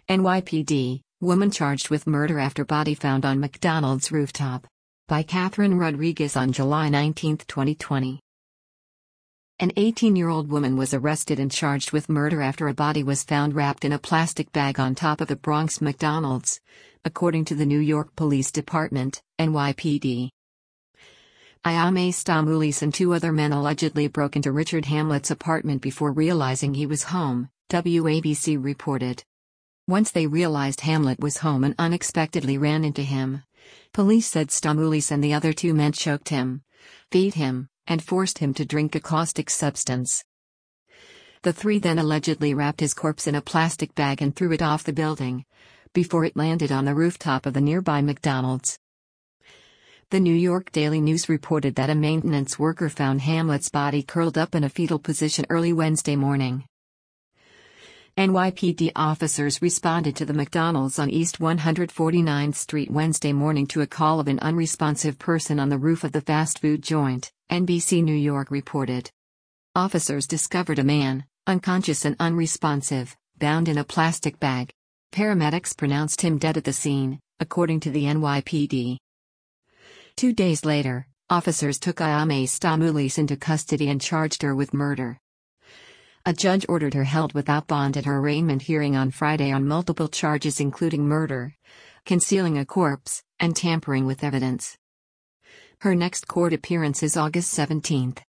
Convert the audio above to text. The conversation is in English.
NYPD, woman charged with murder after body found on McDonald's rooftop. By Catherine Rodriguez on July 19, 2020. An 18-year-old woman was arrested and charged with murder after a body was found wrapped in a plastic bag on top of the Bronx McDonald's, according to the New York Police Department, NYPD. Ayame Stamoulis and two other men allegedly broke into Richard Hamlet's apartment before realizing he was home, WABC reported. Once they realized Hamlet was home and unexpectedly ran into him. Police said Stamoulis and the other two men choked him, beat him, and forced him to drink a caustic substance. The three then allegedly wrapped his corpse in a plastic bag and threw it off the building, before it landed on the rooftop of the nearby McDonald's. The New York Daily News reported that a maintenance worker found Hamlet's body curled up in a fetal position early Wednesday morning. NYPD officers responded to the McDonald's on East 149th Street Wednesday morning to a call of an unresponsive person on the roof of the fast food joint, NBC New York reported. Officers discovered a man, unconscious and unresponsive, bound in a plastic bag. Paramedics pronounced him dead at the scene, according to the NYPD. 2 days later, officers took Ayame Stamoulis into custody and charged her with murder. A judge ordered her held without bond at her arraignment hearing on Friday on multiple charges including murder, concealing a corpse, and tampering with evidence. Her next court appearance is August 17.